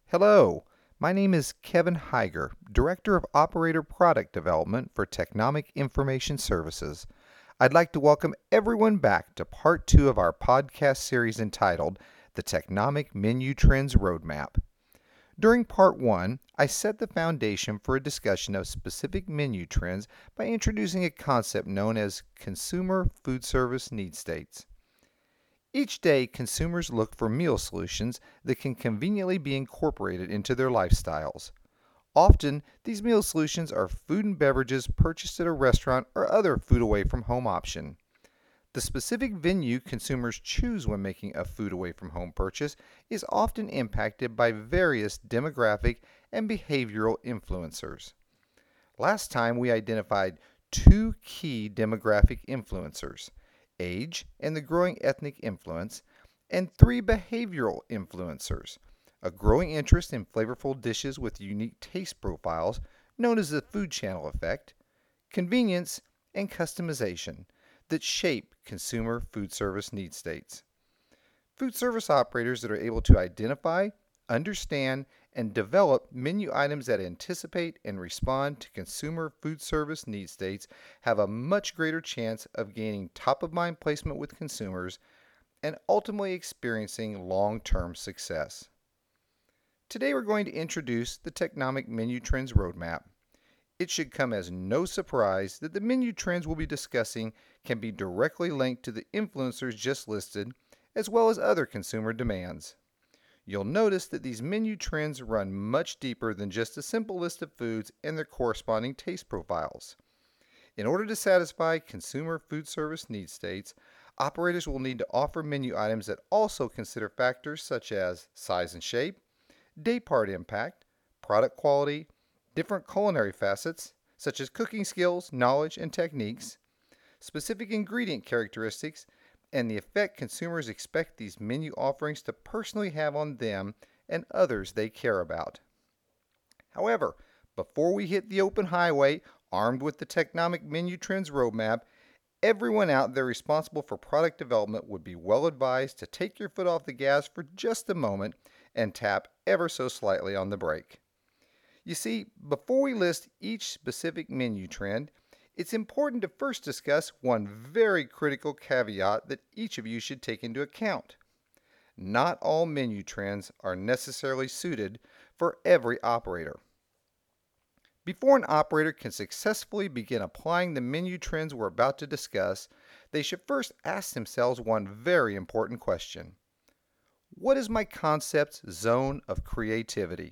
Hello, my name is Kevin Heiger, Director of Operator Product Development for Technomic Information Services. I'd like to welcome everyone back to part 2 of our podcast series entitled The Technomic Menu Trends Roadmap. During part 1, I set the foundation for a discussion of specific menu trends by introducing a concept known as consumer food service need states. Each day, consumers look for meal solutions that can conveniently be incorporated into their lifestyles. Often, these meal solutions are food and beverages purchased at a restaurant or other food away from home option. The specific venue consumers choose when making a food away from home purchase is often impacted by various demographic and behavioral influencers. Last time, we identified two key demographic influencers: age and the growing ethnic influence, and three behavioral influencers: a growing interest in flavorful dishes with unique taste profiles, known as the food channel effect, convenience, and customization that shape consumer food service need states. Food service operators that are able to identify, understand, and develop menu items that anticipate and respond to consumer food service need states have a much greater chance of gaining top of mind placement with consumers and ultimately experiencing long term success. Today we're going to introduce the Technomic Menu Trends Roadmap. It should come as no surprise that the menu trends we'll be discussing can be directly linked to the influencers just listed, as well as other consumer demands. You'll notice that these menu trends run much deeper than just a simple list of foods and their corresponding taste profiles. In order to satisfy consumer food service need states, operators will need to offer menu items that also consider factors such as size and shape, day part impact, product quality, different culinary facets such as cooking skills, knowledge, and techniques, specific ingredient characteristics, and the effect consumers expect these menu offerings to personally have on them and others they care about. However, before we hit the open highway armed with the Technomic Menu Trends Roadmap, everyone out there responsible for product development would be well advised to take your foot off the gas for just a moment and tap ever so slightly on the brake. You see, before we list each specific menu trend, it's important to first discuss one very critical caveat that each of you should take into account. Not all menu trends are necessarily suited for every operator. Before an operator can successfully begin applying the menu trends we're about to discuss, they should first ask themselves one very important question. What is my concept's zone of creativity?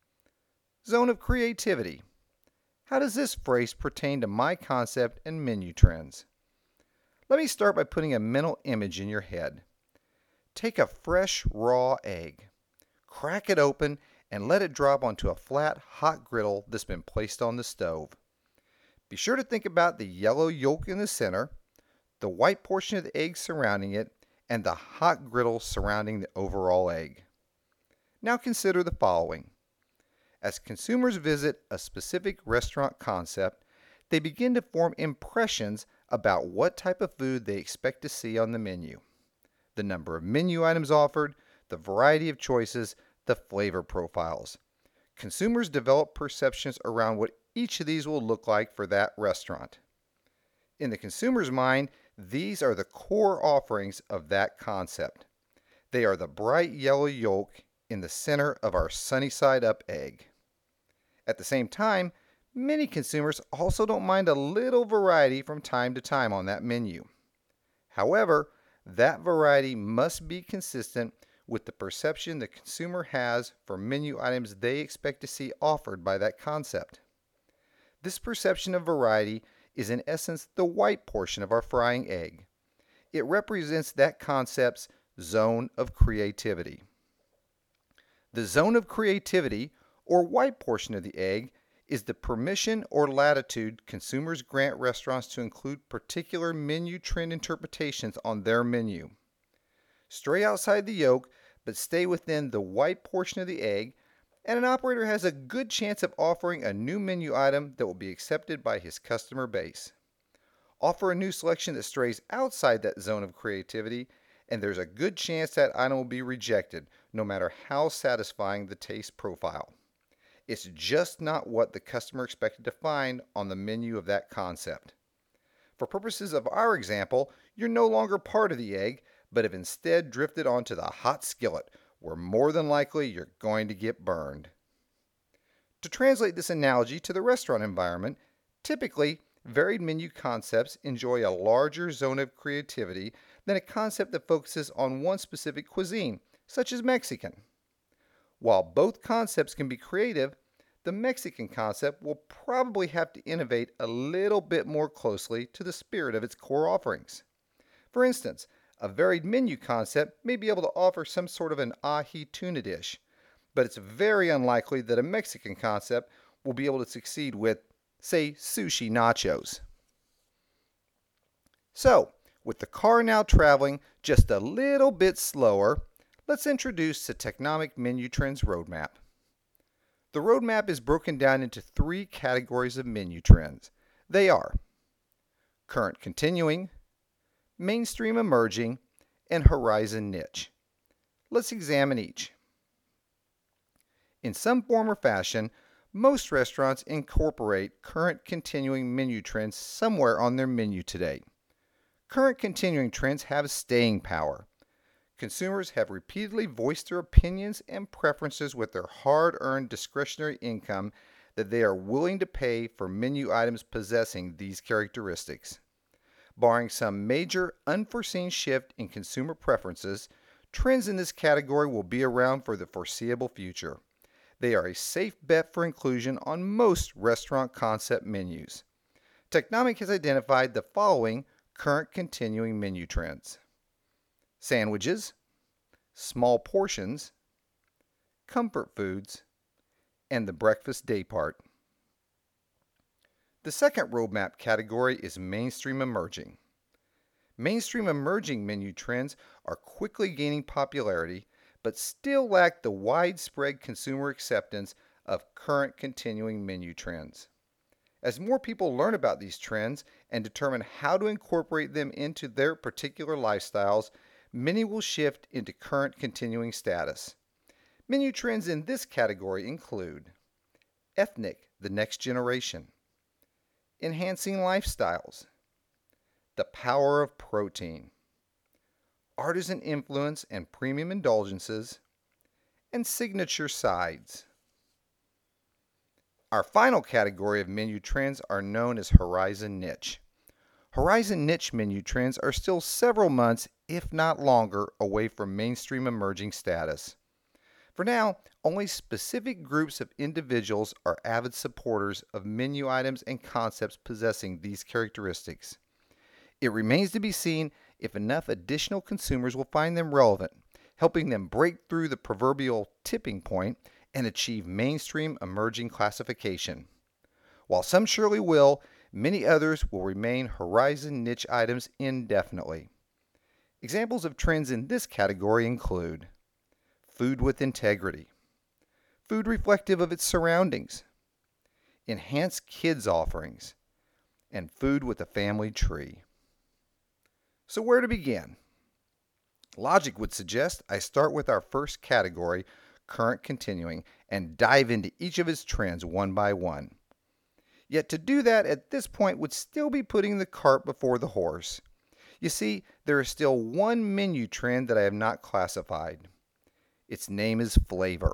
Zone of creativity. How does this phrase pertain to my concept and menu trends? Let me start by putting a mental image in your head. Take a fresh, raw egg, crack it open, and let it drop onto a flat, hot griddle that's been placed on the stove. Be sure to think about the yellow yolk in the center, the white portion of the egg surrounding it, and the hot griddle surrounding the overall egg. Now consider the following. As consumers visit a specific restaurant concept, they begin to form impressions about what type of food they expect to see on the menu. The number of menu items offered, the variety of choices, the flavor profiles. Consumers develop perceptions around what each of these will look like for that restaurant. In the consumer's mind, these are the core offerings of that concept. They are the bright yellow yolk in the center of our sunny side up egg. At the same time, many consumers also don't mind a little variety from time to time on that menu. However, that variety must be consistent with the perception the consumer has for menu items they expect to see offered by that concept. This perception of variety is in essence the white portion of our frying egg. It represents that concept's zone of creativity. The zone of creativity, or white portion of the egg, is the permission or latitude consumers grant restaurants to include particular menu trend interpretations on their menu. Stray outside the yolk, but stay within the white portion of the egg, and an operator has a good chance of offering a new menu item that will be accepted by his customer base. Offer a new selection that strays outside that zone of creativity, and there's a good chance that item will be rejected, no matter how satisfying the taste profile. It's just not what the customer expected to find on the menu of that concept. For purposes of our example, you're no longer part of the egg, but have instead drifted onto the hot skillet, where more than likely you're going to get burned. To translate this analogy to the restaurant environment, typically, varied menu concepts enjoy a larger zone of creativity than a concept that focuses on one specific cuisine, such as Mexican. While both concepts can be creative, the Mexican concept will probably have to innovate a little bit more closely to the spirit of its core offerings. For instance, a varied menu concept may be able to offer some sort of an ahi tuna dish, but it's very unlikely that a Mexican concept will be able to succeed with, say, sushi nachos. So, with the car now traveling just a little bit slower, let's introduce the Technomic Menu Trends Roadmap. The roadmap is broken down into 3 categories of menu trends. They are current continuing, mainstream emerging, and horizon niche. Let's examine each. In some form or fashion, most restaurants incorporate current continuing menu trends somewhere on their menu today. Current continuing trends have staying power. Consumers have repeatedly voiced their opinions and preferences with their hard-earned discretionary income that they are willing to pay for menu items possessing these characteristics. Barring some major unforeseen shift in consumer preferences, trends in this category will be around for the foreseeable future. They are a safe bet for inclusion on most restaurant concept menus. Technomic has identified the following current continuing menu trends: sandwiches, small portions, comfort foods, and the breakfast daypart. The second roadmap category is mainstream emerging. Mainstream emerging menu trends are quickly gaining popularity, but still lack the widespread consumer acceptance of current continuing menu trends. As more people learn about these trends and determine how to incorporate them into their particular lifestyles, many will shift into current continuing status. Menu trends in this category include ethnic, the next generation, enhancing lifestyles, the power of protein, artisan influence and premium indulgences, and signature sides. Our final category of menu trends are known as horizon niche. Horizon niche menu trends are still several months, if not longer, away from mainstream emerging status. For now, only specific groups of individuals are avid supporters of menu items and concepts possessing these characteristics. It remains to be seen if enough additional consumers will find them relevant, helping them break through the proverbial tipping point and achieve mainstream emerging classification. While some surely will, many others will remain horizon niche items indefinitely. Examples of trends in this category include food with integrity, food reflective of its surroundings, enhanced kids offerings, and food with a family tree. So where to begin? Logic would suggest I start with our first category, current continuing, and dive into each of its trends one by one. Yet to do that at this point would still be putting the cart before the horse. You see, there is still one menu trend that I have not classified. Its name is flavor.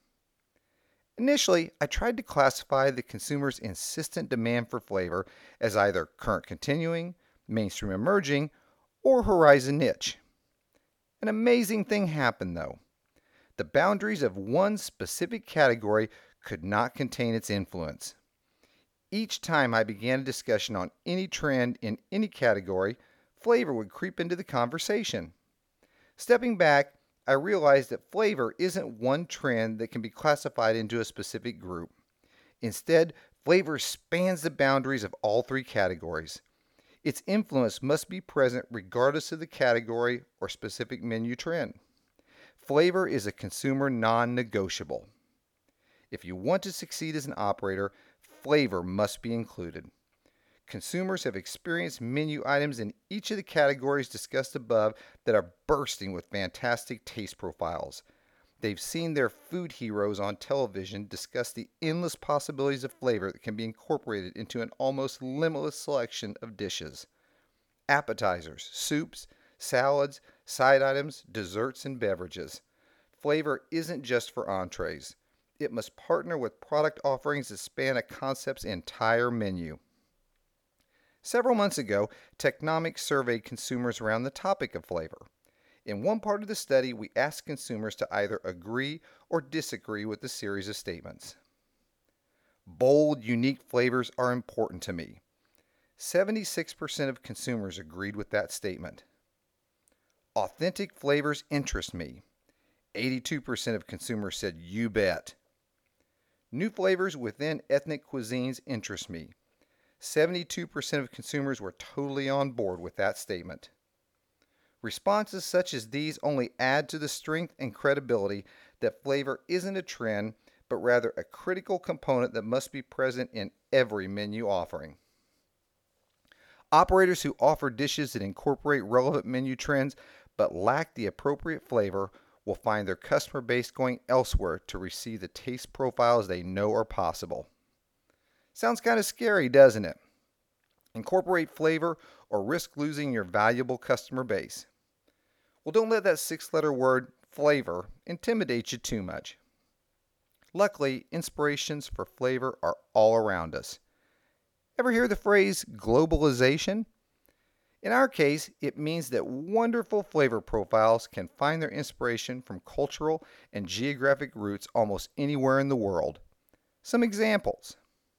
Initially, I tried to classify the consumer's insistent demand for flavor as either current continuing, mainstream emerging, or horizon niche. An amazing thing happened though. The boundaries of one specific category could not contain its influence. Each time I began a discussion on any trend in any category, flavor would creep into the conversation. Stepping back, I realized that flavor isn't one trend that can be classified into a specific group. Instead, flavor spans the boundaries of all 3 categories. Its influence must be present regardless of the category or specific menu trend. Flavor is a consumer non-negotiable. If you want to succeed as an operator, flavor must be included. Consumers have experienced menu items in each of the categories discussed above that are bursting with fantastic taste profiles. They've seen their food heroes on television discuss the endless possibilities of flavor that can be incorporated into an almost limitless selection of dishes. Appetizers, soups, salads, side items, desserts, and beverages. Flavor isn't just for entrees. It must partner with product offerings that span a concept's entire menu. Several months ago, Technomic surveyed consumers around the topic of flavor. In one part of the study, we asked consumers to either agree or disagree with the series of statements. Bold, unique flavors are important to me. 76% of consumers agreed with that statement. Authentic flavors interest me. 82% of consumers said, "You bet." New flavors within ethnic cuisines interest me. 72% of consumers were totally on board with that statement. Responses such as these only add to the strength and credibility that flavor isn't a trend, but rather a critical component that must be present in every menu offering. Operators who offer dishes that incorporate relevant menu trends but lack the appropriate flavor will find their customer base going elsewhere to receive the taste profiles they know are possible. Sounds kind of scary, doesn't it? Incorporate flavor or risk losing your valuable customer base. Well, don't let that 6-letter word, flavor, intimidate you too much. Luckily, inspirations for flavor are all around us. Ever hear the phrase globalization? In our case, it means that wonderful flavor profiles can find their inspiration from cultural and geographic roots almost anywhere in the world. Some examples.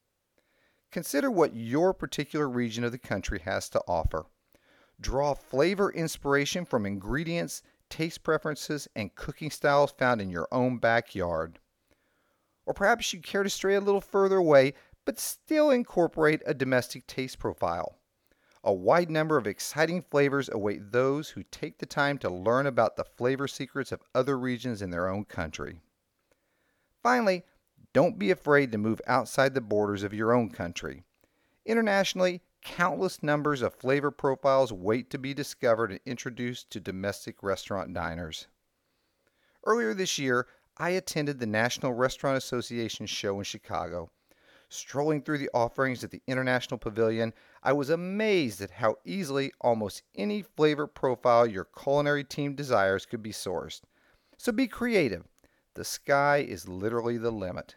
Consider what your particular region of the country has to offer. Draw flavor inspiration from ingredients, taste preferences, and cooking styles found in your own backyard. Or perhaps you care to stray a little further away, but still incorporate a domestic taste profile. A wide number of exciting flavors await those who take the time to learn about the flavor secrets of other regions in their own country. Finally, don't be afraid to move outside the borders of your own country. Internationally, countless numbers of flavor profiles wait to be discovered and introduced to domestic restaurant diners. Earlier this year, I attended the National Restaurant Association show in Chicago. Strolling through the offerings at the International Pavilion, I was amazed at how easily almost any flavor profile your culinary team desires could be sourced. So be creative. The sky is literally the limit.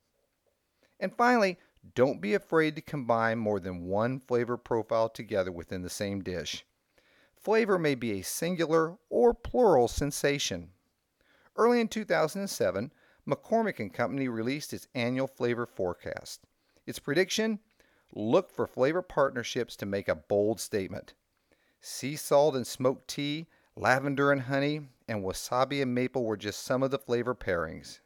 And finally, don't be afraid to combine more than one flavor profile together within the same dish. Flavor may be a singular or plural sensation. Early in 2007, McCormick & Company released its annual flavor forecast. Its prediction? Look for flavor partnerships to make a bold statement. Sea salt and smoked tea, lavender and honey, and wasabi and maple were just some of the flavor pairings.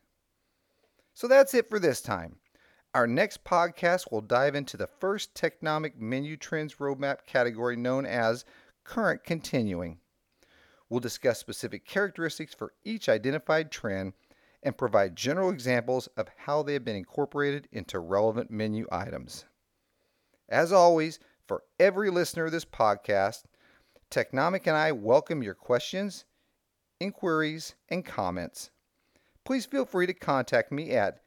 So that's it for this time. Our next podcast will dive into the first Technomic Menu Trends Roadmap category known as Current Continuing. We'll discuss specific characteristics for each identified trend and provide general examples of how they have been incorporated into relevant menu items. As always, for every listener of this podcast, Technomic and I welcome your questions, inquiries, and comments. Please feel free to contact me at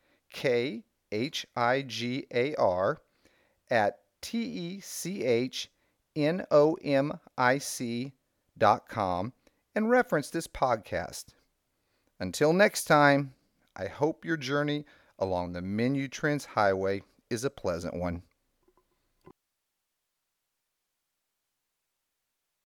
khigar@technomic.com and reference this podcast. Until next time, I hope your journey along the Menu Trends Highway is a pleasant one.